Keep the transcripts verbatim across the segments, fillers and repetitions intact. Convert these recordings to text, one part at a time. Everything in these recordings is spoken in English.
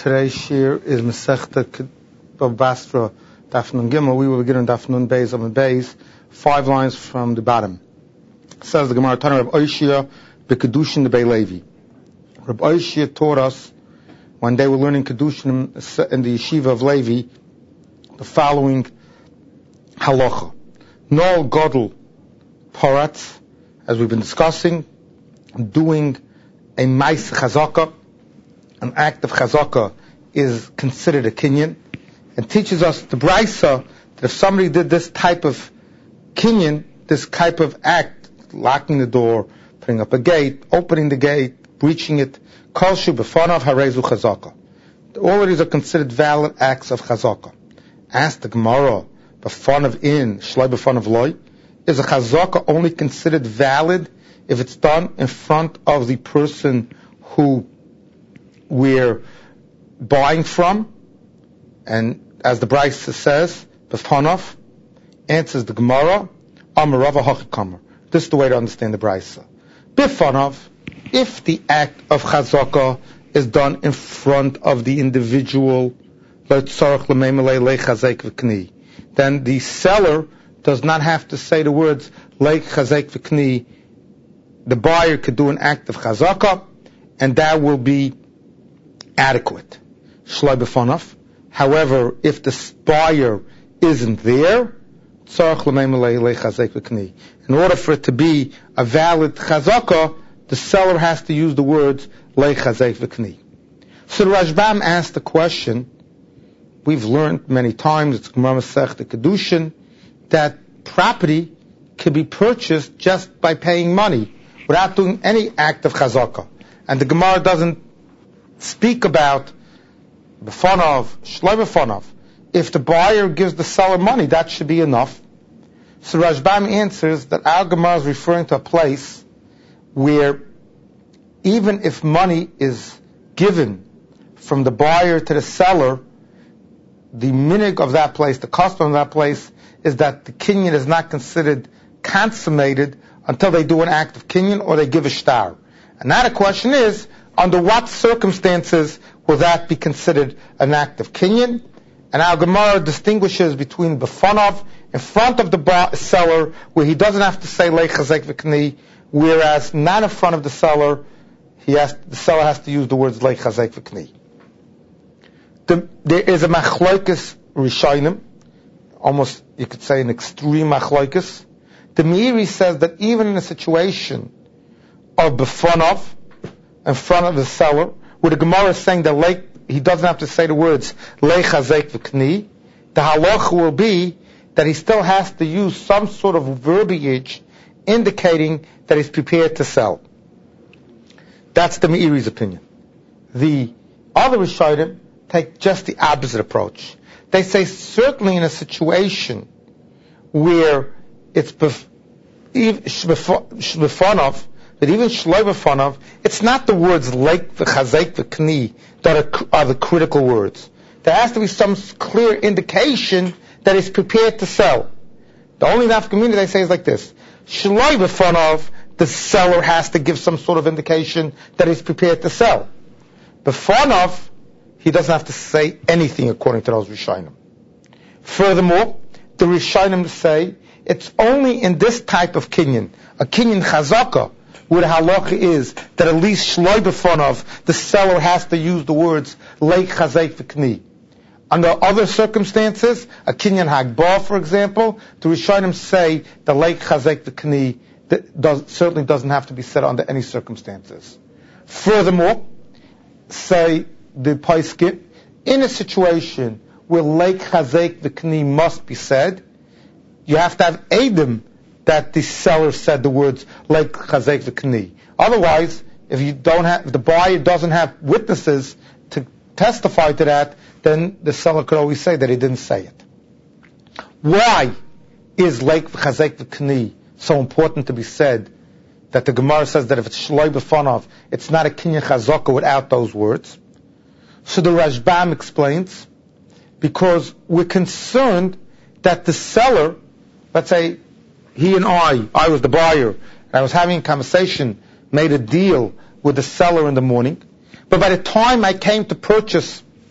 Today's shir is Masechta Bava Basra, Daf Nun Gimel. We will begin on Daf Nun Beis on the Beis, five lines from the bottom. It says the Gemara, Tana Reb Oishia B'Kedushin the Bei Levi. Reb Oishia taught us, when they were learning Kedushin in the Yeshiva of Levi, the following halacha. Nol Godel Poratz, as we've been discussing, doing a Mais Chazaka, an act of chazaka, is considered a kinyan, and teaches us the Braisa that if somebody did this type of kinyan, this type of act, locking the door, putting up a gate, opening the gate, breaching it, kol shu b'fanav harezu chazaka. All of these are considered valid acts of chazaka. Ask the Gemara, b'fanav in, shloi b'fanav loy, is a chazaka only considered valid if it's done in front of the person who we're buying from? And as the Braisa says, b'fanav, answers the Gemara, amarava hachikamer. This is the way to understand the Braisa. B'fanav, if the act of chazaka is done in front of the individual, then the seller does not have to say the words leik chazek v'kni. The buyer could do an act of chazaka, and that will be adequate. Shloi b'fanav. However, if the buyer isn't there, in order for it to be a valid chazaka, the seller has to use the words leich chazek v'kni. So the Rashbam asked the question, we've learned many times, it's Gemara Masechta Kedushin, that property can be purchased just by paying money, without doing any act of chazaka. And the Gemara doesn't speak about b'fanav, shloi b'fanav. If the buyer gives the seller money, that should be enough. So Rashbam answers that our Gemara is referring to a place where even if money is given from the buyer to the seller, the minig of that place, the custom of that place, is that the kinyan is not considered consummated until they do an act of kinyan or they give a shtar. And now the question is, under what circumstances will that be considered an act of kinyan? And our Gemara distinguishes between b'fanav, in front of the seller, where he doesn't have to say leich chazek v'kni, whereas not in front of the seller, he has, the seller has to use the words leich chazek v'kni. The, there is a machloikis rishonim, almost you could say an extreme machloikis. The Meiri says that even in a situation of b'fanav, in front of the seller, where the Gemara is saying that leich, he doesn't have to say the words leich chazek v'kni, the halacha will be that he still has to use some sort of verbiage indicating that he's prepared to sell. That's the Meiri's opinion. The other Rishonim take just the opposite approach. They say certainly in a situation where it's b'fanav, that even shloi b'fanav, it's not the words leik v'chazek v'kni that are, are the critical words. There has to be some clear indication that he's prepared to sell. The only nafkamina they say is like this: shloi b'fanav, the seller has to give some sort of indication that he's prepared to sell. B'fanav, he doesn't have to say anything according to those Rishonim. Furthermore, the Rishonim say it's only in this type of kinyan, a kinyan chazaka, where the halacha is that at least shloi b'fanav, the seller has to use the words leich chazek v'kni. Under other circumstances, a kinyan hagbah, for example, the Rishonim say the leich chazek v'kni that does, certainly doesn't have to be said under any circumstances. Furthermore, say the Paiskim, in a situation where leich chazek v'kni must be said, you have to have edim that the seller said the words leich chazek v'kni. Otherwise, if you don't have, if the buyer doesn't have witnesses to testify to that, then the seller could always say that he didn't say it. Why is leich chazek v'kni so important to be said that the Gemara says that if it's shloi b'fanav, it's not a kinyan chazaka without those words? So the Rashbam explains, because we're concerned that the seller, let's say he and I, I was the buyer, and I was having a conversation, made a deal with the seller in the morning, but by the time I came to purchase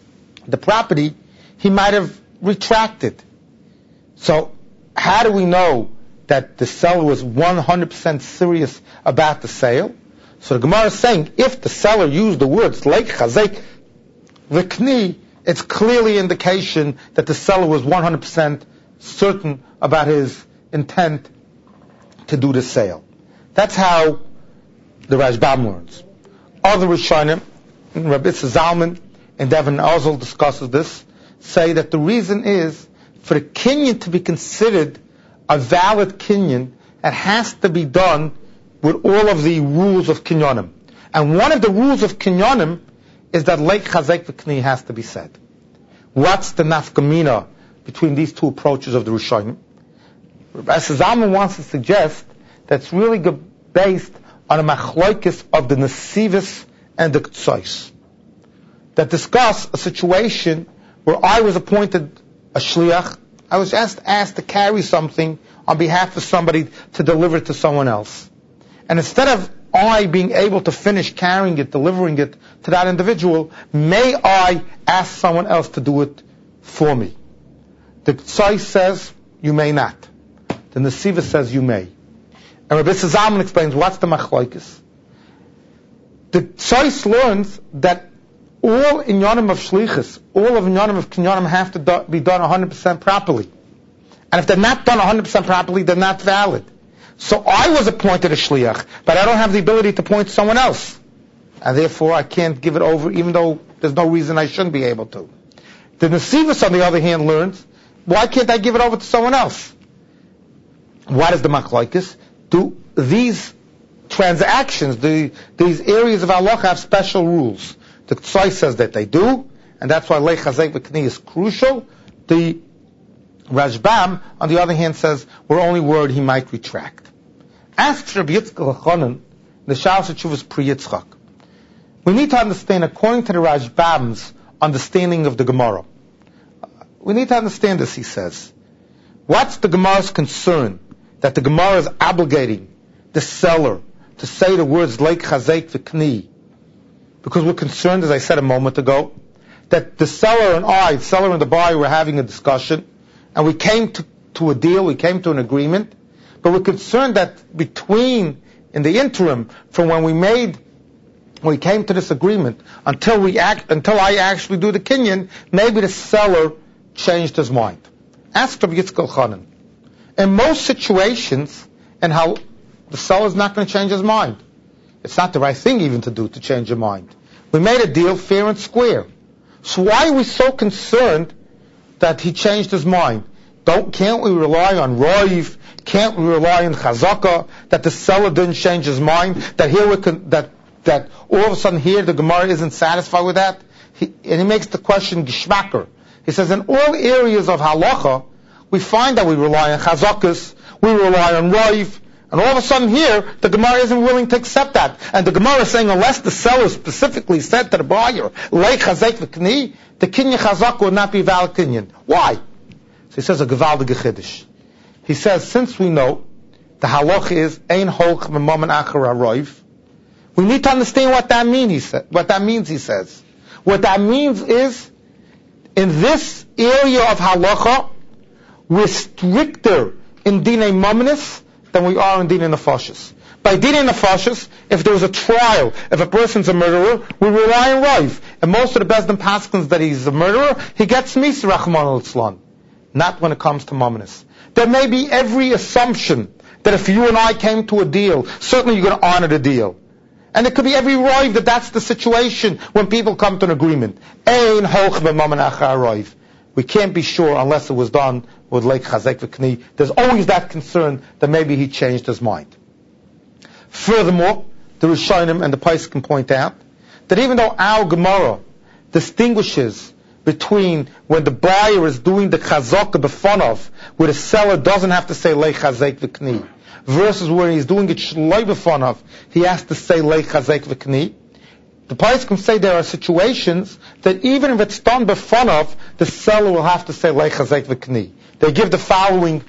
the property, he might have retracted. So how do we know that the seller was one hundred percent serious about the sale? So the Gemara is saying, if the seller used the words like chazek v'kni, it's clearly indication that the seller was one hundred percent certain about his intent to do the sale. That's how the Rashbam learns. Other Rishonim, Rabbi Zalman and Devin Ozel discusses this, say that the reason is for the kinyan to be considered a valid kinyan, it has to be done with all of the rules of kinyanim. And one of the rules of kinyanim is that leik chazek v'kni has to be said. What's the nafkamina between these two approaches of the Rishonim? Rabbi Zalman wants to suggest that's really based on a machloikis of the nesivos and the ktsois that discuss a situation where I was appointed a shliach. I was asked, asked to carry something on behalf of somebody to deliver it to someone else. And instead of I being able to finish carrying it, delivering it to that individual, may I ask someone else to do it for me? The ktsois says, you may not. The nesivos says, you may. And Rabbi Zalman explains, what's the machloikis? The ktsois learns that all inyanim of shlichus, all of inyanim of kinyanim have to do, be done one hundred percent properly. And if they're not done one hundred percent properly, they're not valid. So I was appointed a shliach, but I don't have the ability to appoint someone else. And therefore I can't give it over, even though there's no reason I shouldn't be able to. The nesivos, on the other hand, learns, why can't I give it over to someone else? What is the machlokes? Do these transactions, the, these areas of halacha have special rules? The ktsois says that they do, and that's why leich chazek v'kni is crucial. The Rashbam, on the other hand, says we're only worried he might retract. Asks Rabbi Yitzchak Elchanan, the Shalos HaTshuvos Pri Yitzchak. We need to understand, according to the Rashbam's understanding of the Gemara, we need to understand this, he says. What's the Gemara's concern? That the Gemara is obligating the seller to say the words leik chazek v'kni, because we're concerned, as I said a moment ago, that the seller and I, the seller and the buyer, were having a discussion, and we came to, to a deal, we came to an agreement, but we're concerned that between, in the interim, from when we made, when we came to this agreement, until we act, until I actually do the kinyan, maybe the seller changed his mind. Ask Rabbi Yitzchak Elchanan. In most situations, and how the seller is not going to change his mind. It's not the right thing even to do, to change your mind. We made a deal fair and square. So why are we so concerned that he changed his mind? Don't, can't we rely on Roiv? Can't we rely on Chazaka? That the seller didn't change his mind? That here we can, that, that all of a sudden here the Gemara isn't satisfied with that? He, and he makes the question Gishmaker. He says in all areas of halacha, we find that we rely on Chazakas, we rely on Roiv, and all of a sudden here, the Gemara isn't willing to accept that. And the Gemara is saying, unless the seller specifically said to the buyer, Leik Chazek V'Kni, the Kinyan Chazak would not be valid Kinyan. Why? So he says a Gevaldige Chiddush. He says, since we know the halach is Ein Hoch M'Mamen Acher HaRoiv, we need to understand what that means, he said. What that means, he says. What that means is, in this area of halacha, we're stricter in Dinei Mamanis than we are in Dinei Nefashis. By Dinei Nefashis, if there's a trial, if a person's a murderer, we rely on Rav. And most of the Bezdin Paskins that he's a murderer, he gets Misi Rachman al-Islam. Not when it comes to Mamanis. There may be every assumption that if you and I came to a deal, certainly you're going to honor the deal. And it could be every Rav that that's the situation when people come to an agreement. Ein hoch b'mamen achar Rav. We can't be sure unless it was done with Leik Chazek V'Kni. There's always that concern that maybe he changed his mind. Furthermore, the Rishonim and the Pais can point out that even though our Gemara distinguishes between when the buyer is doing the Chazaka b'fanov, where the seller doesn't have to say Leik Chazek V'Kni, versus where he's doing it Shloi b'fanov, he has to say Leik Chazek V'Kni. The Pais can say there are situations that even if it's done b'fanov, the seller will have to say Leik Chazek V'Kni. They give the following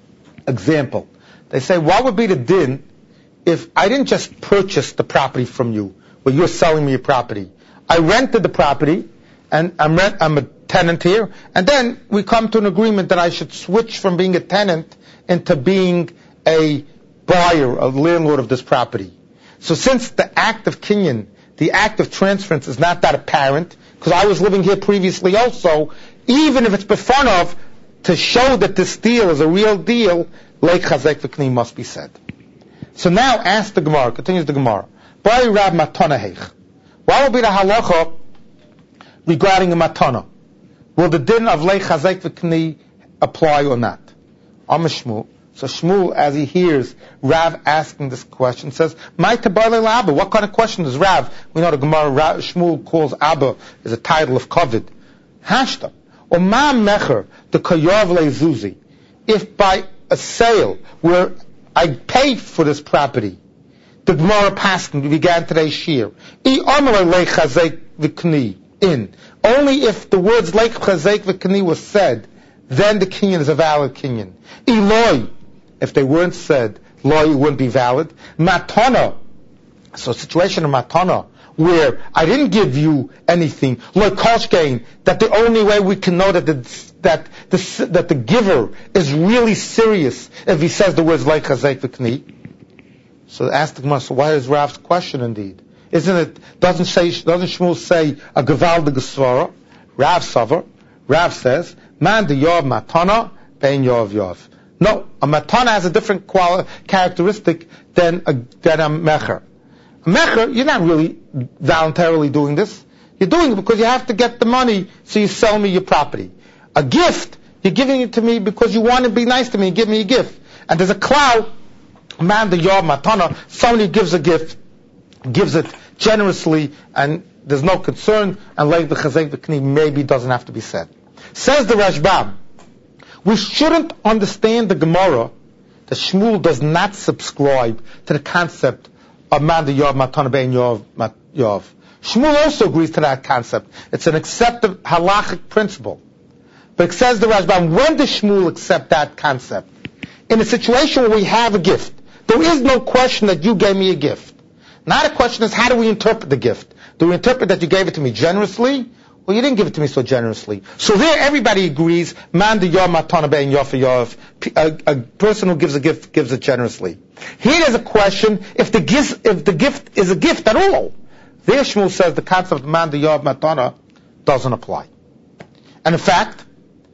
example. They say, what would be the din if I didn't just purchase the property from you, where you're selling me a property? I rented the property, and I'm rent, I'm a tenant here, and then we come to an agreement that I should switch from being a tenant into being a buyer, a landlord of this property. So since the act of kinyan, the act of transference is not that apparent, because I was living here previously also, even if it's befonov, to show that this deal is a real deal, leik chazek v'kni must be said. So now ask the Gemara, continues the Gemara, Bari Rab matana heich. What will be the halacha regarding a matana? Will the din of leik chazek v'kni apply or not? Am Shmuel. So Shmuel, as he hears Rav asking this question, says, "My tabarle Abba." What kind of question is Rav? We know the Gemara Rav, Shmuel calls Abba is a title of kavod. Hashta or ma mecher the kayav lezuzi. If by a sale where I paid for this property, the Gemara Paskin began today's shir. I amar leik chazek v'kni in. Only if the words leik chazek v'kni was said, then the kinyan is a valid kinyan. Eloi. If they weren't said, law wouldn't be valid. Matana, so a situation of matana, where I didn't give you anything, like koshkein, that the only way we can know that the, that the, that the giver is really serious if he says the words like chazek v'kni. So ask the Gemara, so why is Rav's question indeed? Isn't it, doesn't say, doesn't Shmuel say a gevaldige svara? Rav savar, Rav says, man de yov matana, ben yov yov. No, a matana has a different quali- characteristic than a, than a mecher. A mecher, you're not really voluntarily doing this. You're doing it because you have to get the money, so you sell me your property. A gift, you're giving it to me because you want to be nice to me and give me a gift. And there's a cloud, man the yom matana, somebody gives a gift, gives it generously, and there's no concern, and like the chazek v'kni maybe doesn't have to be said. Says the Rashbam, we shouldn't understand the Gemara that Shmuel does not subscribe to the concept of man the yov matana bein yov yov. Shmuel also agrees to that concept. It's an accepted halachic principle. But it says the Rashbam, when does Shmuel accept that concept? In a situation where we have a gift. There is no question that you gave me a gift. Not a question is how do we interpret the gift? Do we interpret that you gave it to me generously? Well, you didn't give it to me so generously. So there, everybody agrees. Man de yom matana bein yov yov. A person who gives a gift gives it generously. Here, there's a question: if the gift, if the gift is a gift at all, there Shmuel says the concept of man de yov matana doesn't apply. And in fact,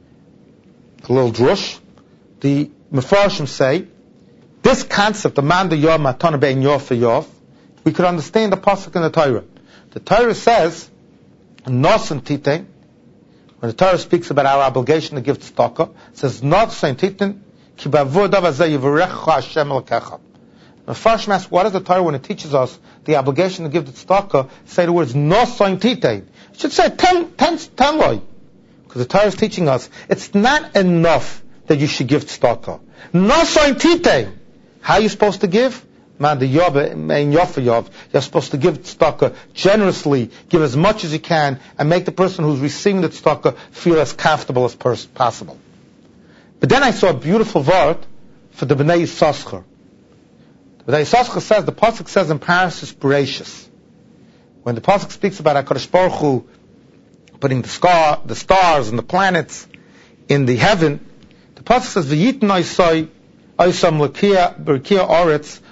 a little drush, the Mefarshim say this concept of man de yov matana bein yov yov, we could understand the pasuk in the Torah. The Torah says, Nos and Titen, when the Torah speaks about our obligation to give tzedakah, it says Nos and Titen, ki ba'avodav hazeh yivarecha Hashem l'kecha. The first ask, what is the Torah when it teaches us the obligation to give the tzedakah? Say the words Nos and Titen. It should say ten, ten, ten loy, because the Torah is teaching us it's not enough that you should give tzedakah. Nos and Titen. How are you supposed to give? Man, the yov, mein yofa yov. You're supposed to give tzedakah generously, give as much as you can, and make the person who's receiving the tzedakah feel as comfortable as pers- possible. But then I saw a beautiful word for the Bnei Yissaschar. The Bnei Yissaschar says, the pasuk says in Parashas Bereishis, when the pasuk speaks about HaKadosh Baruch Hu putting the, scar, the stars and the planets in the heaven, the pasuk says, V'yitn oisoi oisam l'kia b'rkia oretz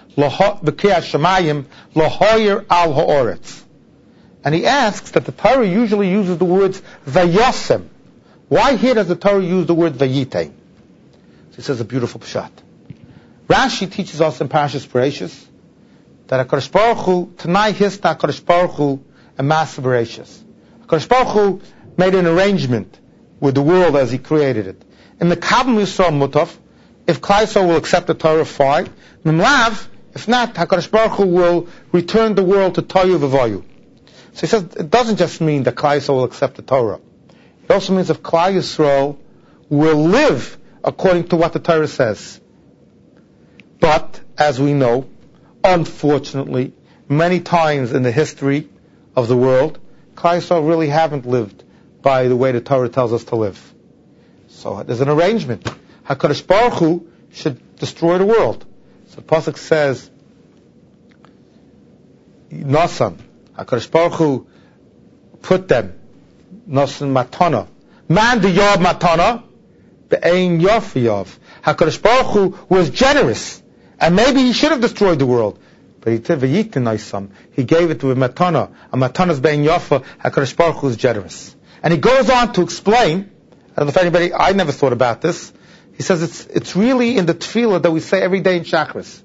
and he asks that the Torah usually uses the words vayosem. Why here does the Torah use the word vayite? So he says a beautiful pshat. Rashi teaches us in Parashas Bereishis that HaKadosh Baruch Hu, Tanai Hista HaKadosh Baruch Hu, and Ma'aseh Bereishis. HaKadosh Baruch Hu made an arrangement with the world as he created it. In the Kabbalah Yisrael Mutaf, if Klal Yisrael will accept the Torah, fine. Mimlav, if not, HaKadosh Baruch Hu will return the world to Tohu V'Vohu. So he says, it doesn't just mean that Klal Yisrael will accept the Torah. It also means if Klal Yisrael will live according to what the Torah says. But, as we know, unfortunately, many times in the history of the world, Klal Yisrael really haven't lived by the way the Torah tells us to live. So there's an arrangement. HaKadosh Baruch Hu should destroy the world. So the pasuk says, Nasan, HaKadosh Baruch Hu put them nosen matana. Man de yob matana, be'ein yof yov. HaKadosh Baruch Hu was generous, and maybe he should have destroyed the world, but he said v'yitin he gave it to a matana. A matana's be'ein yofa. HaKadosh Baruch Hu is generous, and he goes on to explain. I don't know if anybody. I never thought about this. He says it's it's really in the tefillah that we say every day in Shachris.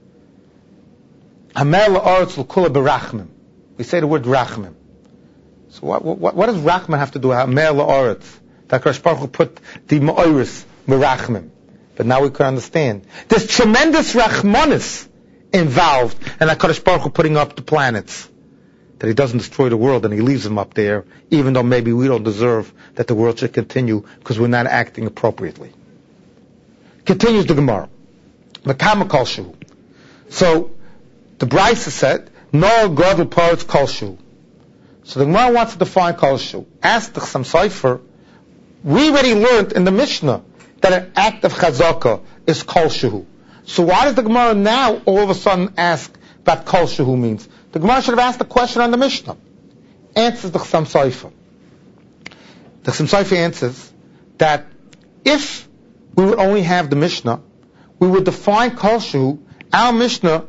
Hamer la'aretz l'kula berachmim. We say the word rachmim. So what, what, what does rachmim have to do with Hamer la'aretz? That HaKadosh Baruch Hu put the ma'oris merachmim. But now we can understand. There's tremendous rachmanis involved in HaKadosh Baruch Hu putting up the planets. That he doesn't destroy the world and he leaves them up there, even though maybe we don't deserve that the world should continue because we're not acting appropriately. Continues the Gemara. Makama kolshu. So, the Brisa said, no godel parts kolshu. So the Gemara wants to define kolshu. Ask the Chassam Sofer, we already learned in the Mishnah that an act of chazaka is kolshu. So why does the Gemara now all of a sudden ask what kolshu means? The Gemara should have asked the question on the Mishnah. Answers the Chassam Sofer. The Chassam Sofer answers that if we would only have the Mishnah, we would define kolshu. Our Mishnah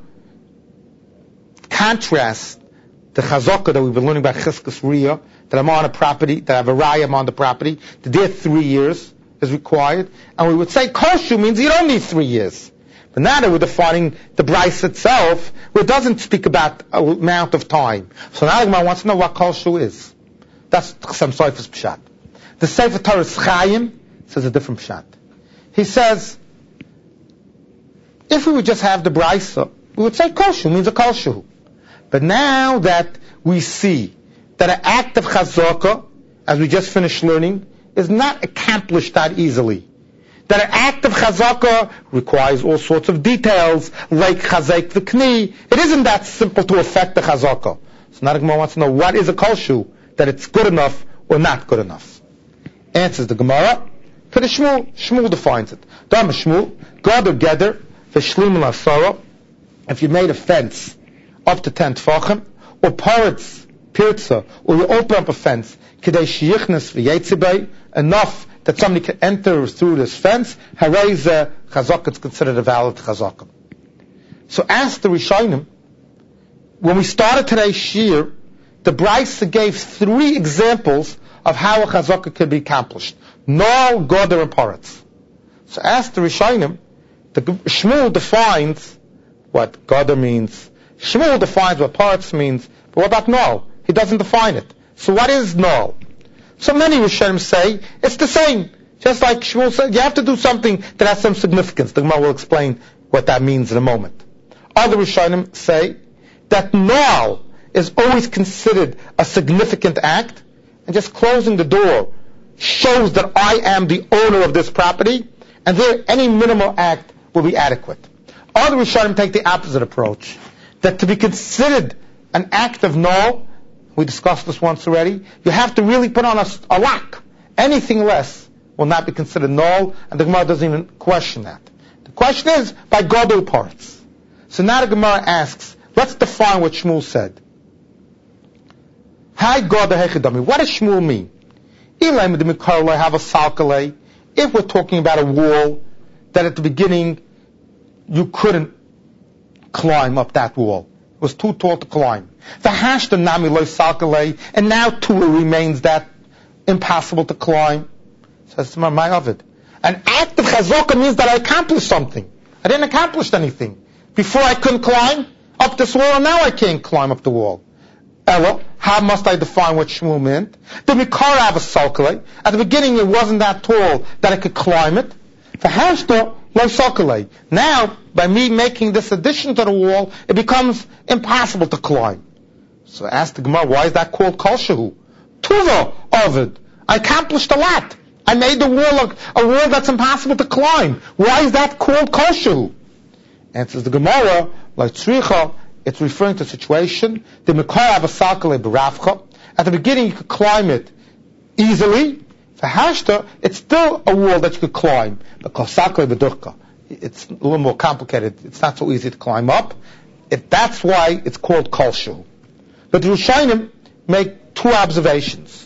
contrasts the chazaka that we've been learning about Chizkas Riyah, that I'm on a property, that I have a raya, I'm on the property, that there three years is required, and we would say kolshu means you don't need three years. But now that we're defining the Bryce itself, where it doesn't speak about a amount of time. So now the Gemara wants to know what kolshu is. That's Chassam Sofer's pshat. The Sefer Torah Chaim says a different pshat. He says, if we would just have the Bryce, we would say kolshu means a kolshu. But now that we see that an act of chazaka, as we just finished learning, is not accomplished that easily. That an act of chazaka requires all sorts of details, like chazek the kni. It isn't that simple to affect the chazaka. So now the Gemara wants to know what is a kolshu, that it's good enough or not good enough. Answers the Gemara. For the Shmuel, Shmuel defines it. Dama Shmuel, God or Geder, v'shlim l'asara, if you made a fence up to ten tefachim, or paritz, pirza, or you open up a fence, k'dei sheyichnes v'yetzibay, enough that somebody can enter through this fence, harei chazaka, it's considered a valid chazaka. So ask the Rishonim, when we started today's shir, the Brisa gave three examples of how a chazaka can be accomplished. No, Goder, and Paretz. So ask the Rishonim, the Shmuel defines what Goder means. Shmuel defines what Paretz means. But what about Null? He doesn't define it. So what is Null? So many Rishonim say it's the same. Just like Shmuel said, you have to do something that has some significance. The Gemara will explain what that means in a moment. Other Rishonim say that Null is always considered a significant act, and just closing the door shows that I am the owner of this property, and there any minimal act will be adequate. Other Rishonim take the opposite approach, that to be considered an act of null, we discussed this once already, you have to really put on a, a lock. Anything less will not be considered null, and the Gemara doesn't even question that. The question is by Godel parts. So now the Gemara asks, let's define what Shmuel said. Hi God, what does Shmuel mean? If we're talking about a wall that at the beginning you couldn't climb up that wall, it was too tall to climb. And now too it remains that impossible to climb. Says to my Ovid. An act of chazaka means that I accomplished something. I didn't accomplish anything. Before I couldn't climb up this wall, and now I can't climb up the wall. Ella, how must I define what Shmuel meant? The Mikar have a salkale. At the beginning it wasn't that tall that I could climb it. Now, by me making this addition to the wall, it becomes impossible to climb. So I asked the Gemara, why is that called Kol Shehu? Tuva, Ovid. I accomplished a lot. I made the wall a, a wall that's impossible to climb. Why is that called Kol Shehu? Answers the Gemara, like Tzricha, it's referring to a situation, the Mikar have a salkale b'ravcha. At the beginning you could climb it easily. For Hashta, it's still a wall that you could climb. But Kosakle b'durka, it's a little more complicated. It's not so easy to climb up. It, that's why it's called Kol Shehu. But the Rishonim make two observations.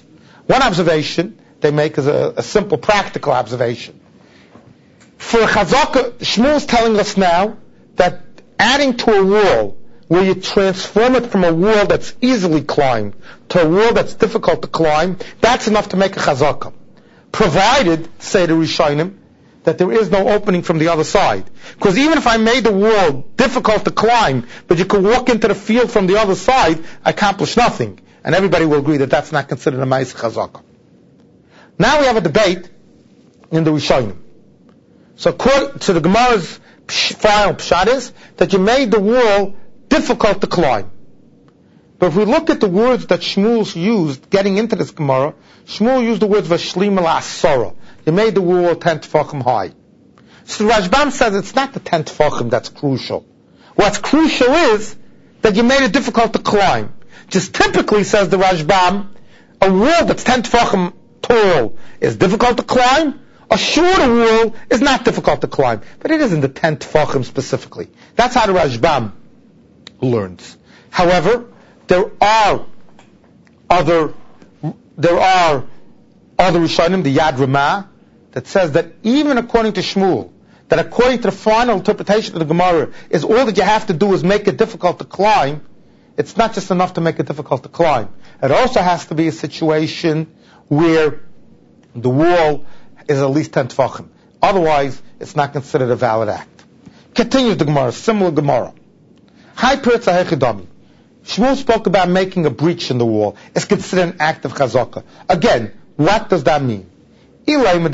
One observation they make is a, a simple practical observation. For Chazaka, Shmuel is telling us now that adding to a wall where you transform it from a wall that's easily climbed to a wall that's difficult to climb, that's enough to make a Chazaka. Provided, say the Rishonim, that there is no opening from the other side. Because even if I made the wall difficult to climb, but you could walk into the field from the other side, I accomplish nothing. And everybody will agree that that's not considered a Ma'aseh Chazaka. Now we have a debate in the Rishonim. So according to the Gemara's final pshat is that you made the wall difficult to climb. But if we look at the words that Shmuel used getting into this Gemara, Shmuel used the words Vashlim al Asara. You made the wall ten tefachim high. So Rashbam says it's not the ten tefachim that's crucial. What's crucial is that you made it difficult to climb. Just typically, says the Rashbam, a wall that's ten tefachim tall is difficult to climb. A shorter wall is not difficult to climb. But it isn't the ten tefachim specifically. That's how the Rashbam learns. However, there are other, there are other Rishonim, the Yad Ramah, that says that even according to Shmuel, that according to the final interpretation of the Gemara, is all that you have to do is make it difficult to climb. It's not just enough to make it difficult to climb. It also has to be a situation where the wall is at least ten tefachim. Otherwise, it's not considered a valid act. Continues the Gemara, similar Gemara. Hai Peretz HaHechidami. Shmuel spoke about making a breach in the wall. It's considered an act of chazaka. Again, what does that mean? At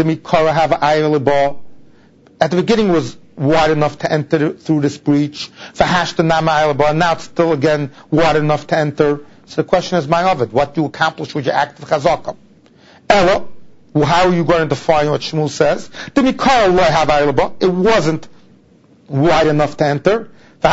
the beginning was wide enough to enter through this breach. Now it's still again wide enough to enter. So the question is, my Ovid, what do you accomplish with your act of chazaka? Ella, how are you going to define what Shmuel says? It wasn't wide enough to enter.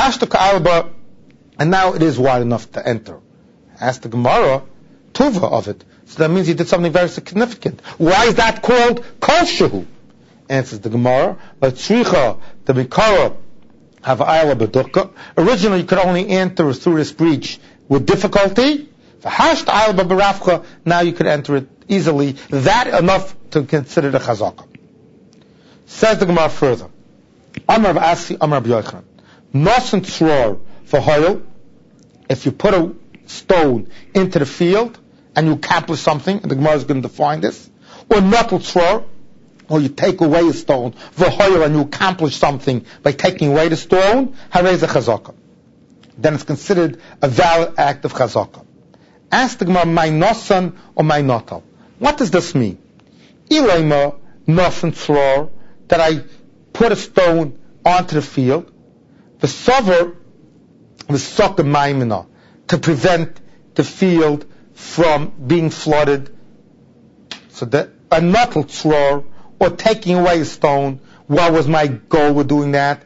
And now it is wide enough to enter. Ask the Gemara, tuva of it. So that means he did something very significant. Why is that called kol shehu? Answers the Gemara, but tzricha the mikara have ayla bedurka. Originally, you could only enter through this breach with difficulty. V'hasht ayla b'barafcha. Now you could enter it easily. That enough to consider the chazaka. Says the Gemara further. Amar v'asi Amar b'yochanan. Nosen tzror for hoil. If you put a stone into the field and you accomplish something, and the Gemara is going to define this, or natal tzror, or you take away a stone, v'hoil, and you accomplish something by taking away the stone, harei ze chazaka. Then it's considered a valid act of chazaka. Ask the Gemara, my nosan or my natal. What does this mean? Ilaima nosan tzror, that I put a stone onto the field, the sover, the soka maimina, to prevent the field from being flooded. So that a natal tzror, or taking away a stone, what was my goal with doing that?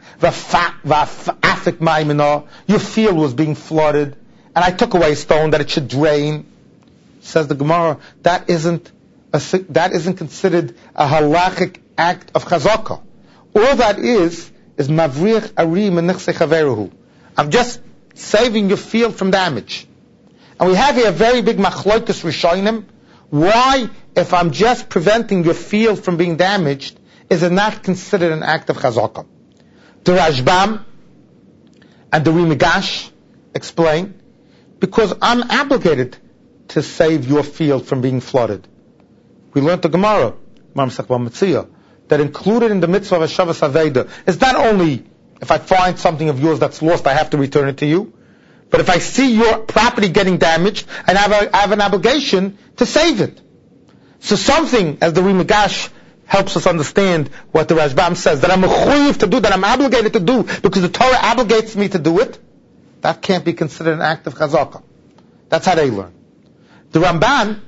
V'afik maimina, your field was being flooded, and I took away a stone that it should drain. Says the Gemara, that isn't a, that isn't considered a halachic act of chazaka. All that is is mavrich ari menichse chaveruhu. I'm just saving your field from damage. And we have here a very big machlokas rishonim. Why, if I'm just preventing your field from being damaged, is it not considered an act of chazaka? The Rashbam and the Rimigash explain, because I'm obligated to save your field from being flooded. We learned the Gemara, that included in the mitzvah of Hashavas Aveda is not only if I find something of yours that's lost, I have to return it to you, but if I see your property getting damaged, and I have, a, I have an obligation to save it. So something, as the Rimigash helps us understand what the Rashbam says, that I'm mechuyev to do, that I'm obligated to do, because the Torah obligates me to do it, that can't be considered an act of chazaka. That's how they learn. The Ramban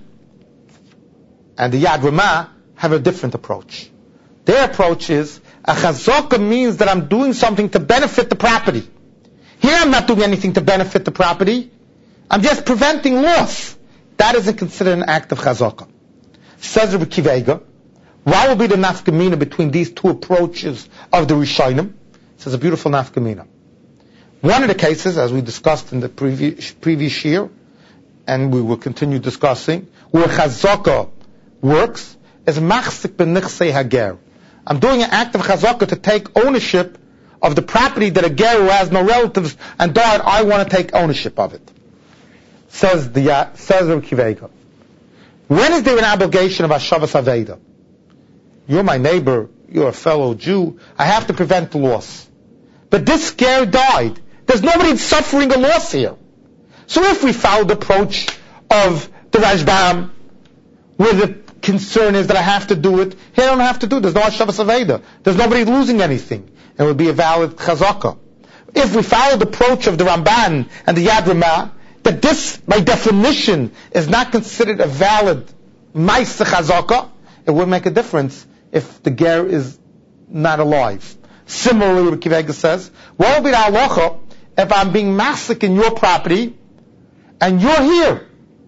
and the Yad Ramah have a different approach. Their approach is, a chazaka means that I'm doing something to benefit the property. Here I'm not doing anything to benefit the property. I'm just preventing loss. That isn't considered an act of chazaka. Says Rabbi Akiva Eiger, what will be the nafkamina between these two approaches of the Rishonim? It's a beautiful nafkamina. One of the cases, as we discussed in the previous, previous year, and we will continue discussing, where chazaka works is machzik b'nichsei hager. I'm doing an act of chazaka to take ownership of the property that a ger who has no relatives and died, I want to take ownership of it. Says the says Reb Akiva Eiger. When is there an obligation of Hashavas Aveda? You're my neighbor, you're a fellow Jew, I have to prevent the loss. But this ger died. There's nobody suffering a loss here. So if we follow the approach of the Rashbam, where the concern is that I have to do it, here I don't have to do it. There's no Hashavas Aveda. There's nobody losing anything. It would be a valid chazaka. If we follow the approach of the Ramban and the Yad Ramah, that this, by definition, is not considered a valid ma'aseh chazaka, it would make a difference if the ger is not alive. Similarly, Reb Akiva Eiger says, what will be the halacha if I'm being massacred in your property and you're here?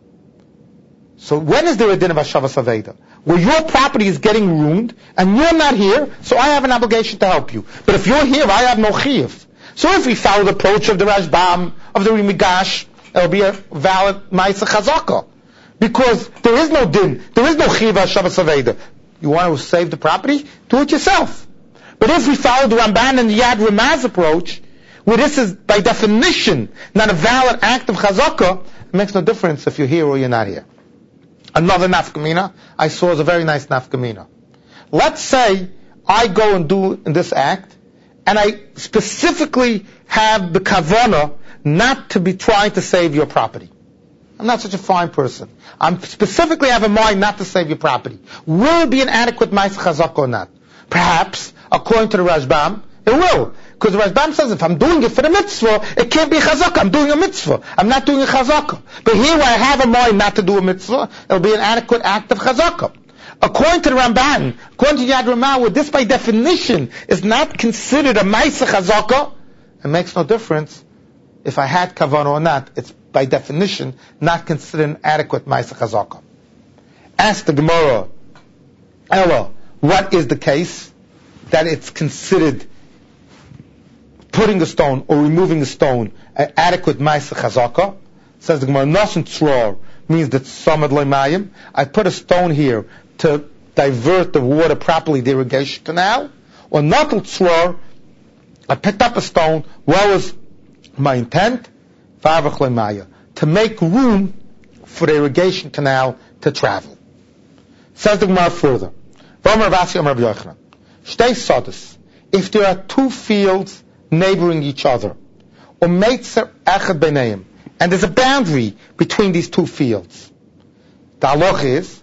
So when is there a din of Hashavas Aveda? Where your property is getting ruined and you're not here, so I have an obligation to help you. But if you're here, I have no chiyuv. So if we follow the approach of the Rashbam, of the Rimigash, it'll be a valid ma'aseh chazaka. Because there is no din, there is no chiyuv Hashavas Aveda. You want to save the property? Do it yourself. But if we follow the Ramban and the Yad Ramah's approach, where this is by definition not a valid act of chazaka, it makes no difference if you're here or you're not here. Another nafkamina I saw is a very nice nafkamina. Let's say I go and do this act, and I specifically have the kavana not to be trying to save your property. I'm not such a fine person. I specifically have in mind not to save your property. Will it be an adequate ma'aseh chazaka or not? Perhaps, according to the Rashbam, it will. Because the Rashbam says if I'm doing it for the mitzvah, it can't be a chazaka. I'm doing a mitzvah. I'm not doing a chazaka. But here where I have in mind not to do a mitzvah, it'll be an adequate act of chazaka. According to the Ramban, according to Yad Ramah, where this by definition is not considered a ma'aseh chazaka, it makes no difference if I had kavanah or not. It's by definition not considered an adequate ma'aseh chazaka. Ask the Gemara, Ella, what is the case that it's considered putting a stone or removing a stone an adequate ma'aseh chazaka? Says the Gemara, Nasan Tzror means that Samad Leimayim. I put a stone here to divert the water properly, the irrigation canal. Or Natal Tzror, I picked up a stone. What was my intent? V'avach Leimaya, to make room for the irrigation canal to travel. Says the Gemara further, if there are two fields neighboring each other, and there's a boundary between these two fields, the halach is,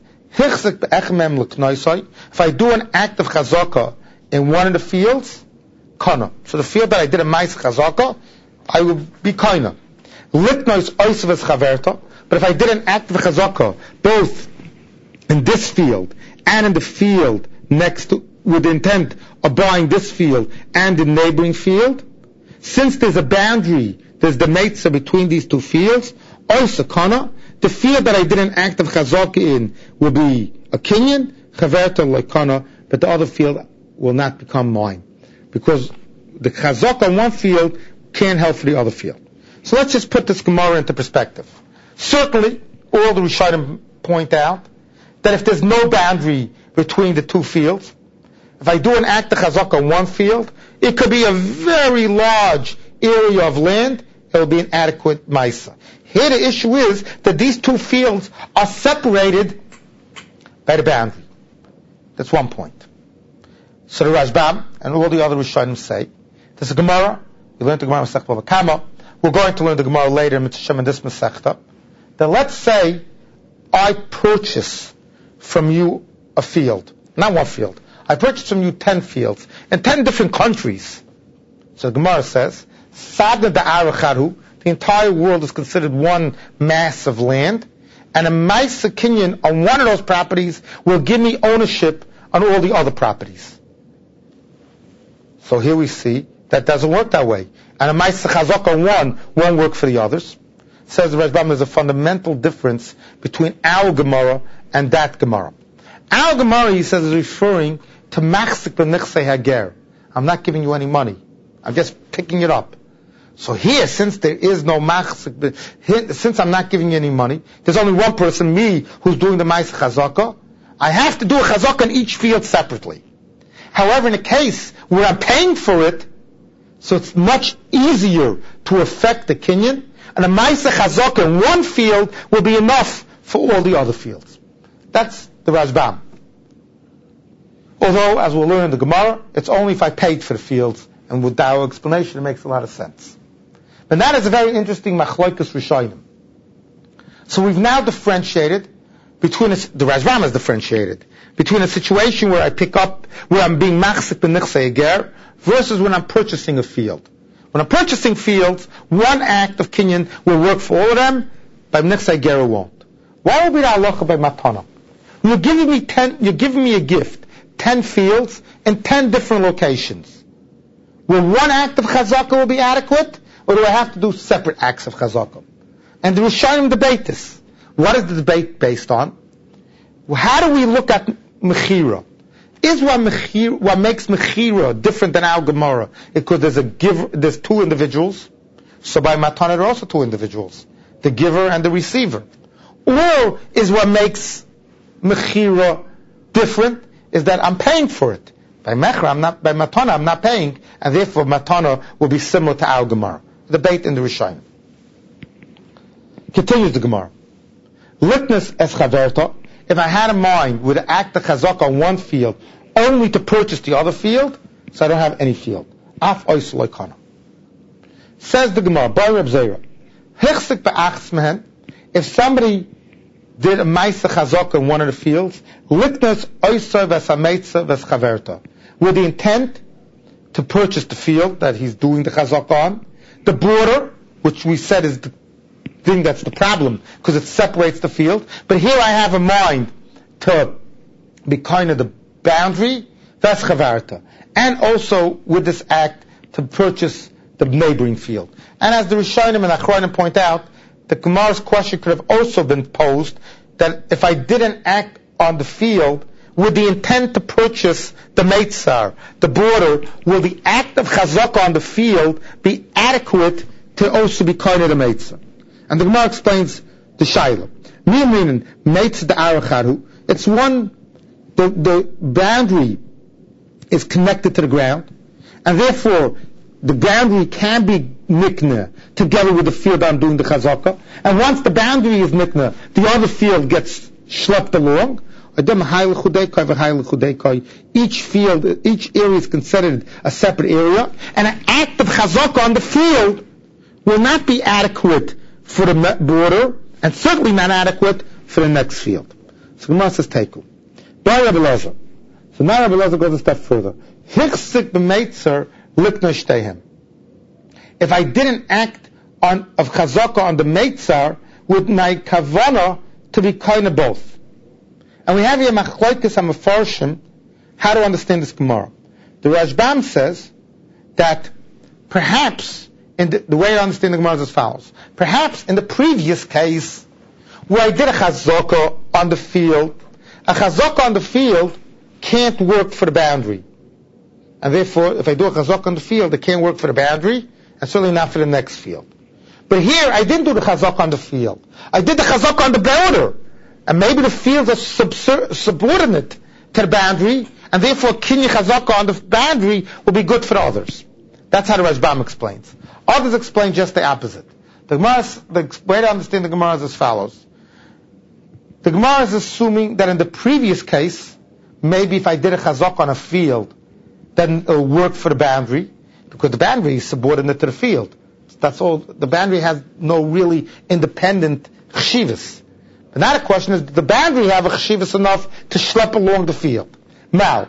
if I do an act of chazaka in one of the fields, kana. So the field that I did a ma'aseh chazaka, I will be kana. Litnois oisavas chaverta. But if I did an act of chazaka both in this field and in the field next to, with the intent of buying this field and the neighboring field, since there's a boundary, there's the meitzah between these two fields, oisa kana, the field that I did an act of chazaka in will be a kinyan, chaverta like kana, but the other field will not become mine. Because the chazaka on one field can't help for the other field. So let's just put this Gemara into perspective. Certainly, all the Rishonim point out that if there's no boundary between the two fields, if I do an act of chazaka on one field, it could be a very large area of land, it will be an adequate ma'aseh. Here the issue is that these two fields are separated by the boundary. That's one point. So the Rashbam and all the other Rishonim say, there's a Gemara, we learned the Gemara in Masechta Bava Kama, we're going to learn the Gemara later in Mitzvah in this Masechta, that let's say I purchase from you a field, not one field, I purchase from you ten fields, in ten different countries. So the Gemara says, Sadna da'aracharu, the entire world is considered one mass of land, and a ma'aseh kinyan on one of those properties will give me ownership on all the other properties. So here we see that doesn't work that way. And a ma'aseh chazaka on one won't work for the others. Says the Rashbam, there's a fundamental difference between our Gemara and that Gemara. Our Gemara, he says, is referring to machzik b'nichsei hager. I'm not giving you any money. I'm just picking it up. So here, since there is no machzik, since I'm not giving you any money, there's only one person, me, who's doing the ma'aseh chazaka, I have to do a chazaka in each field separately. However, in a case where I'm paying for it, so it's much easier to affect the kinyan, and a ma'aseh chazaka in one field will be enough for all the other fields. That's the Rashbam. Although, as we'll learn in the Gemara, it's only if I paid for the fields, and with our explanation it makes a lot of sense. And that is a very interesting machloikus rishonim. So we've now differentiated between, a, the Rashbam has differentiated, between a situation where I pick up, where I'm being machzik b'nichsei ger, versus when I'm purchasing a field. When I'm purchasing fields, one act of kinyan will work for all of them, by nichsei ger it won't. Why would be the halacha by matana? You're giving me ten, you're giving me a gift, ten fields in ten different locations. Will one act of chazaka will be adequate? Or do I have to do separate acts of chazaka? And the Rishonim debate this. What is the debate based on? How do we look at mechira? Is what, mechira, what makes mechira different than our Gemara? Because there's a giver, there's two individuals. So by matana there are also two individuals, the giver and the receiver. Or is what makes mechira different is that I'm paying for it. By mechra, I'm not, by matana, I'm not paying, and therefore matana will be similar to our Gemara. Debate in the Rishonim. Continues the Gemara. Litness es chaverta. If I had a mind with an act of chazaka on one field, only to purchase the other field, so I don't have any field. Af ois loikana. Says the Gemara, by Reb Zera, hichsik be'achs mehen. If somebody did a ma'aseh chazaka in one of the fields, litness oisa v'sameitza v'schaverta, with the intent to purchase the field that he's doing the chazaka on, the border, which we said is the thing that's the problem, because it separates the field. But here I have in mind to be kind of the boundary, that's chavarta. And also with this act to purchase the neighboring field. And as the Rishonim and Achronim point out, the Gemara's question could have also been posed that if I did an act on the field with the intent to purchase the meitzar, the border, will the act of chazaka on the field be adequate to also be kind of the meitzar? And the Gemara explains the shaila. Meaning, meitzar the aracharu, it's one, the, the boundary is connected to the ground, and therefore the boundary can be nikna together with the field I'm doing the chazaka. And once the boundary is nikna, the other field gets schlepped along. Each field, each area is considered a separate area, and an act of chazaka on the field will not be adequate for the border, and certainly not adequate for the next field. So Gemara says Teiku. By Rabbi Elazar. So now Rabbi Elazar goes a step further. Hichsik b'meitzer likna shteihem. If I did an act on, of chazaka on the meitzar with my kavana to be kind of both. And we have here machloikis hamafarshim how to understand this Gemara. The Rashbam says that perhaps, in the, the way I understand the Gemara is as follows. Perhaps in the previous case, where I did a chazaka on the field, a chazaka on the field can't work for the boundary. And therefore, if I do a chazaka on the field, it can't work for the boundary, and certainly not for the next field. But here, I didn't do the chazaka on the field. I did the chazaka on the border. And maybe the fields are subser- subordinate to the boundary, and therefore kinyan chazaka on the boundary will be good for the others. That's how the Rashbam explains. Others explain just the opposite. The, Gemara, the way to understand the Gemara is as follows. The Gemara is assuming that in the previous case, maybe if I did a chazaka on a field, then it'll work for the boundary, because the boundary is subordinate to the field. That's all. The boundary has no really independent chshivas. But now the question is, does the boundary have a chshivas enough to schlep along the field? Now,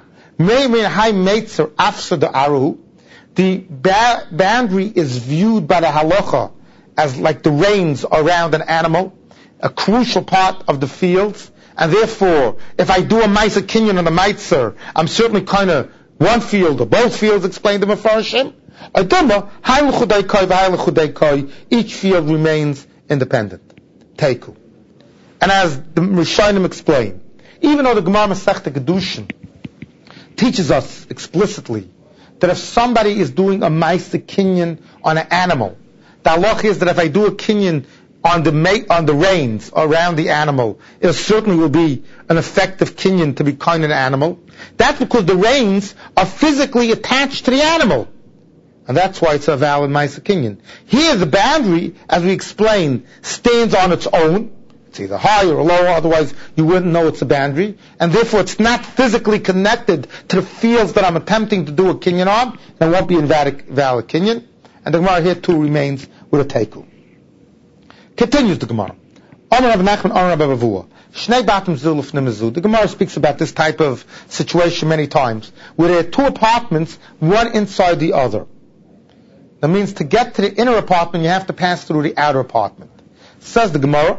the ba- boundary is viewed by the halacha as like the reins around an animal, a crucial part of the fields, and therefore, if I do a ma'aser kinyan on the meitzar, I'm certainly kind of one field or both fields, explained the Mefarshim. Each field remains independent. Teiku. And as the Rishonim explain, even though the Gemara Masechta Kedushin teaches us explicitly that if somebody is doing a ma'aser kinyan on an animal, The halacha is that if I do a kinyan on the ma- on the reins around the animal, it certainly will be an effective kinyan to be kind of an animal. That's because the reins are physically attached to the animal. And that's why it's a valid Maisa kinyan. Here the boundary, as we explained, stands on its own. It's either higher or lower, otherwise you wouldn't know it's a boundary. And therefore it's not physically connected to the fields that I'm attempting to do a kinyan on. And it won't be a valid, valid kinyan. And the Gemara here too remains with a teiku. Continues the Gemara. The Gemara speaks about this type of situation many times, where there are two apartments, one inside the other. That means to get to the inner apartment, you have to pass through the outer apartment. Says the Gemara,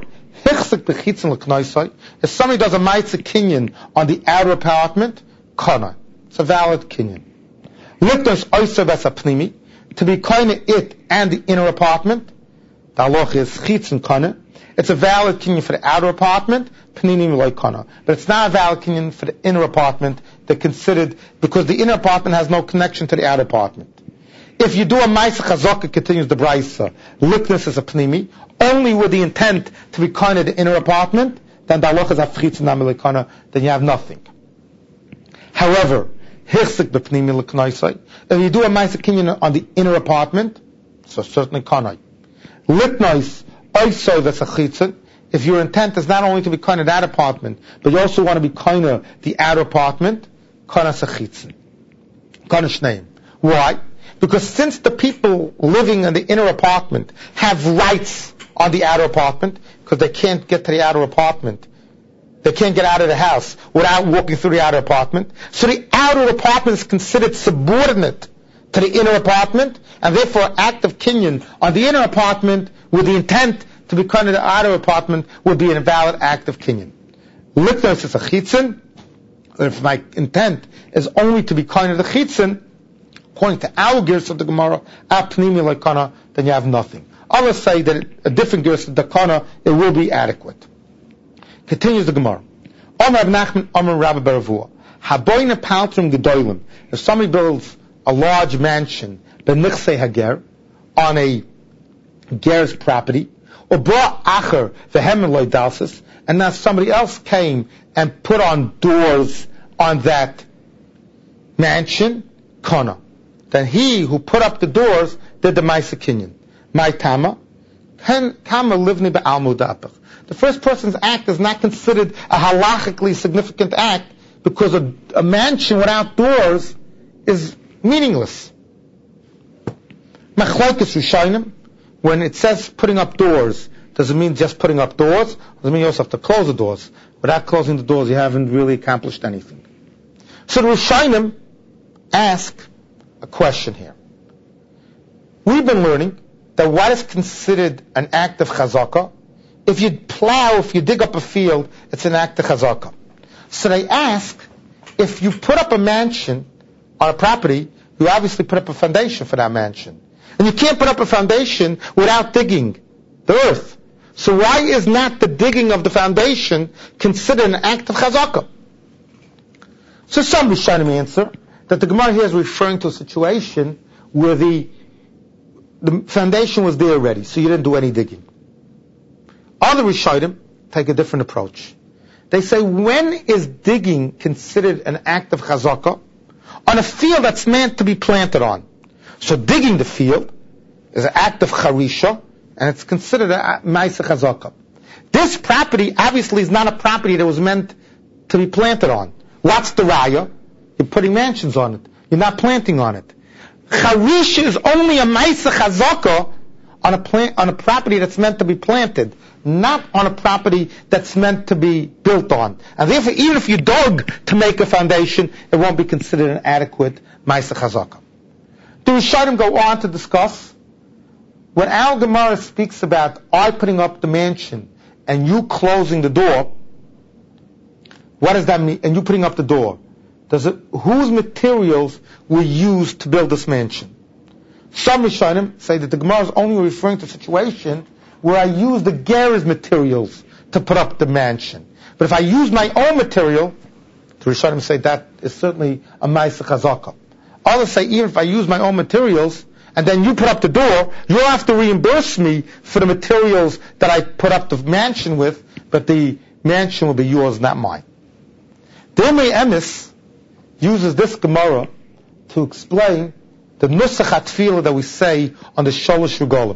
if somebody does a ma'aser kinyan on the outer apartment, kana. It's a valid kinyan. To be kind of it and the inner apartment, the halacha is chitzon kana. It's a valid kinyan for the outer apartment, pninim loy kana. But it's not a valid kinyan for the inner apartment. They're considered, because the inner apartment has no connection to the outer apartment. If you do a ma'aser chazaka, continues the brayso, likeness is a pnimi, only with the intent to be kind of the inner apartment, then the halacha is chitzon namilei kana, then you have nothing. However, hirsik b'pnimi l'knaisai, if you do a ma'aser kinyan on the inner apartment, so certainly kanai. Litnois, also that's a chitzon. If your intent is not only to be kind of that apartment, but you also want to be kind of the outer apartment, kana a chitzon. Kana shneim. Why? Because since the people living in the inner apartment have rights on the outer apartment, because they can't get to the outer apartment, they can't get out of the house without walking through the outer apartment, so the outer apartment is considered subordinate to the inner apartment, and therefore act of kinyan on the inner apartment with the intent to be kind of the outer apartment would be an invalid act of kinyan. Liknos is a chitzon, if my intent is only to be kind of the chitzon, according to our gears of the Gemara, apnimi lekana, then you have nothing. Others say that a different gears of the kana, it will be adequate. Continues the Gemara. Omer Rab Nachman, Omer Rabbi Baravua. Haboyne paltrum gedolim. If somebody builds a large mansion, benichsei hager, on a ger's property, or brought acher vehemen loydalsis, and now somebody else came and put on doors on that mansion, kana. Then he who put up the doors did the ma'aser kinyan. My tama, kama livni be'almud apach. The first person's act is not considered a halachically significant act, because a, a mansion without doors is meaningless. Machlokes Rishonim, when it says putting up doors, does it mean just putting up doors? Does it mean you also have to close the doors? Without closing the doors, you haven't really accomplished anything. So the Rishonim ask a question here. We've been learning that what is considered an act of chazaka, if you plow, if you dig up a field, it's an act of chazaka. So they ask, if you put up a mansion on a property, you obviously put up a foundation for that mansion. And you can't put up a foundation without digging the earth. So why is not the digging of the foundation considered an act of chazaka? So some Rishonim answer that the Gemara here is referring to a situation where the the foundation was there already, so you didn't do any digging. Other Rishonim take a different approach. They say, when is digging considered an act of chazaka? On a field that's meant to be planted on. So digging the field is an act of charisha, and it's considered a ma'aser chazaka. This property obviously is not a property that was meant to be planted on. What's the raya? You're putting mansions on it. You're not planting on it. Charisha is only a ma'aser chazaka on a plant, on a property that's meant to be planted, not on a property that's meant to be built on. And therefore, even if you dug to make a foundation, it won't be considered an adequate ma'aser chazaka. The Rishonim go on to discuss, when our Gemara speaks about I putting up the mansion and you closing the door, what does that mean? And you putting up the door, does it, whose materials were used to build this mansion? Some Rishonim say that the Gemara is only referring to a situation where I use the ger's materials to put up the mansion. But if I use my own material, the Rishonim say that is certainly a ma'aser chazaka. Others say even if I use my own materials and then you put up the door, you'll have to reimburse me for the materials that I put up the mansion with, but the mansion will be yours, not mine. The Imrei Emes uses this Gemara to explain the Nusach HaTfilah that we say on the Sholosh Regalim.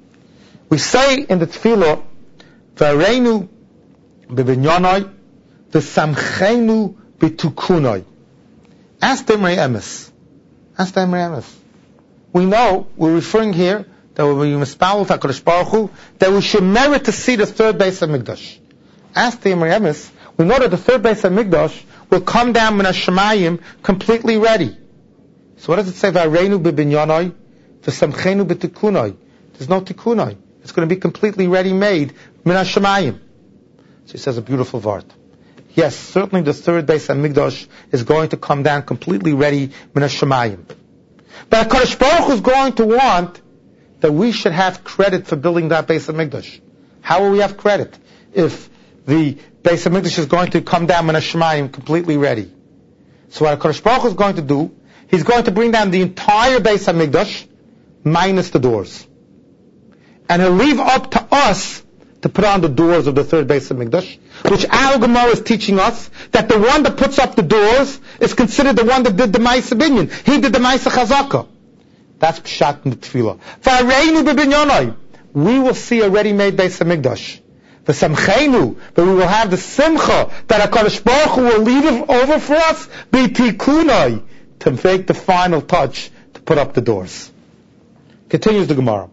We say in the Tfilah, V'areinu b'binyonai, v'samcheinu b'tukunai. Ask the Imrei Emes. Ask the Imrei Emes. We know, we're referring here, that when we mispalel HaKadosh Baruch Hu, that we should merit to see the third Beis HaMikdash. Ask the Imrei Emes. We know that the third Beis HaMikdash will come down min hashamayim completely ready. So what does it say? V'areinu b'binyonai, v'samcheinu b'tukunai. There's no tikunai. It's going to be completely ready-made min hashamayim. So he says a beautiful word. Yes, certainly the third Beis HaMikdash is going to come down completely ready min hashamayim. But HaKadosh Baruch Hu is going to want that we should have credit for building that Beis HaMikdash. How will we have credit if the Beis HaMikdash is going to come down min hashamayim completely ready? So what HaKadosh Baruch Hu is going to do, He's going to bring down the entire Beis HaMikdash minus the doors. And He'll leave up to us to put on the doors of the third Beis HaMikdash, which our Gemara is teaching us that the one that puts up the doors is considered the one that did the Ma'aseh Binyan. He did the Ma'aseh Chazakah. That's Pshat in the Tefillah. V'areinu b'binyonai. We will see a ready-made Beis HaMikdash. V'samcheinu, but we will have the simcha that HaKadosh Baruch Hu will leave over for us, b'tikunai, to make the final touch to put up the doors. Continues the Gemara.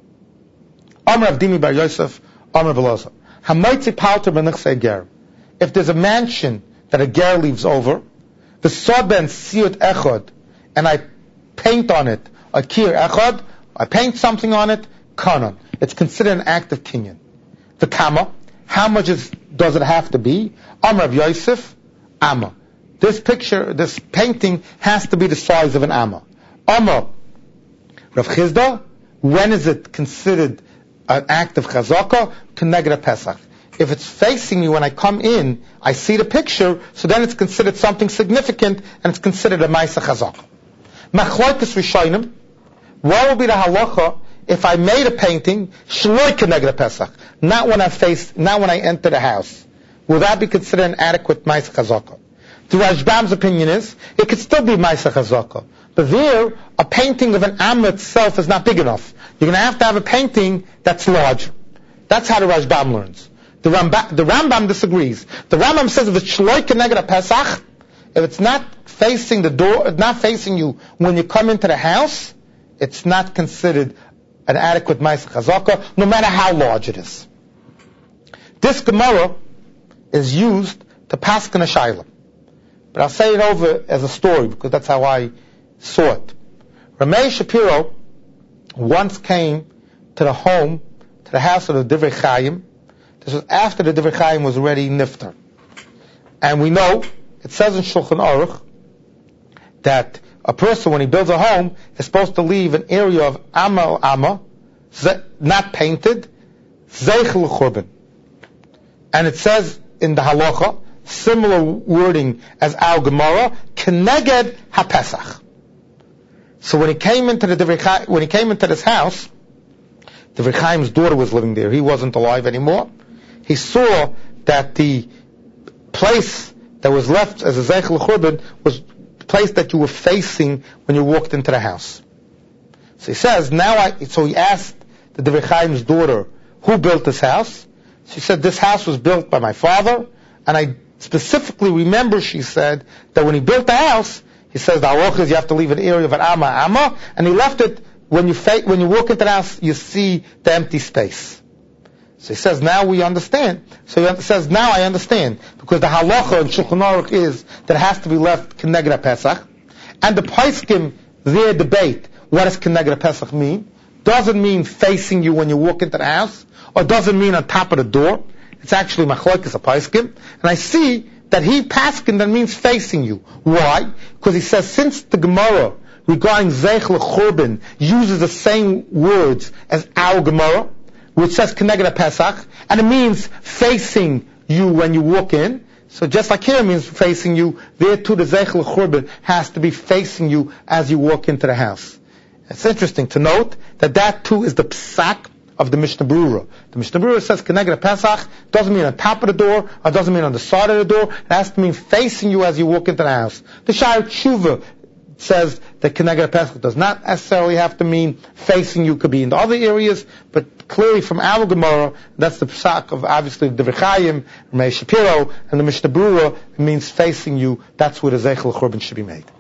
Amar Avdimi bar Yosef, Amar Velosa. Hamaitzi palter b'nichsei ger. If there's a mansion that a ger leaves over, the soben siyut echad, and I paint on it a kir echad, I paint something on it, kanan. It's considered an act of kinyan. The kama, how much is, does it have to be? Amar of Yosef, amma. This picture, this painting has to be the size of an amma. Amma, Rav Chizda, when is it considered an act of chazakah? Keneged Pesach. If it's facing me when I come in, I see the picture, so then it's considered something significant, and it's considered a ma'aseh chazakah. Machlokes Rishonim, what will be the halacha if I made a painting, shloi keneged Pesach, not when I face, not when I enter the house? Will that be considered an adequate ma'aseh chazakah? The Rashbam's opinion is, it could still be ma'aseh chazakah. But there, a painting of an amma itself is not big enough. You're going to have to have a painting that's larger. That's how the Rashbam learns. The Rambam, the Rambam disagrees. The Rambam says if it's shloi keneged Pesach, if it's not facing the door, not facing you when you come into the house, it's not considered an adequate ma'aseh chazakah, no matter how large it is. This Gemara is used to paskin a shayla. But I'll say it over as a story because that's how I saw it. Ramey Shapiro once came to the home, to the house of the Divrei Chaim. This was after the Divrei Chaim was already nifter. And we know, it says in Shulchan Aruch, that a person, when he builds a home, is supposed to leave an area of amma or amma, not painted, zeich l'churban. And it says in the halacha, similar wording as our Gemara, keneged haPesach. So when he came into the Divrei Chaim, when he came into this house, Divrei Chaim's daughter was living there. He wasn't alive anymore. He saw that the place that was left as a zeich l'churban was the place that you were facing when you walked into the house. So he says, now I, so he asked the Divrei Chaim's daughter, who built this house? She said, this house was built by my father, and I specifically remember, she said, that when he built the house, he says the halacha is you have to leave an area of an amma, amma, and he left it, when you fa- when you walk into the house, you see the empty space. So he says, now we understand. So he says, now I understand, because the halacha in Shulchan Aruch is that it has to be left keneged Pesach, and the Paiskim, their debate, what does keneged Pesach mean? Doesn't mean facing you when you walk into the house, or doesn't mean on top of the door. It's actually machlokes a paiskim, and I see that he paskin that means facing you. Why? Because he says since the Gemara regarding zeich l'churban uses the same words as our Gemara, which says keneged Pesach, and it means facing you when you walk in. So just like here it means facing you, there too the zeich l'churban has to be facing you as you walk into the house. It's interesting to note that that too is the psak of the Mishnah Berurah. The Mishnah Berurah says Keneged Pesach doesn't mean on top of the door, or doesn't mean on the side of the door. It has to mean facing you as you walk into the house. The Sha'ar Tshuva says that Keneged Pesach does not necessarily have to mean facing you. Could be in the other areas, but clearly from our Gemara, that's the psak of obviously the Devei Chaim, Meir Shapiro, and the Mishnah Berurah. It means facing you. That's where the Zeichel Churban should be made.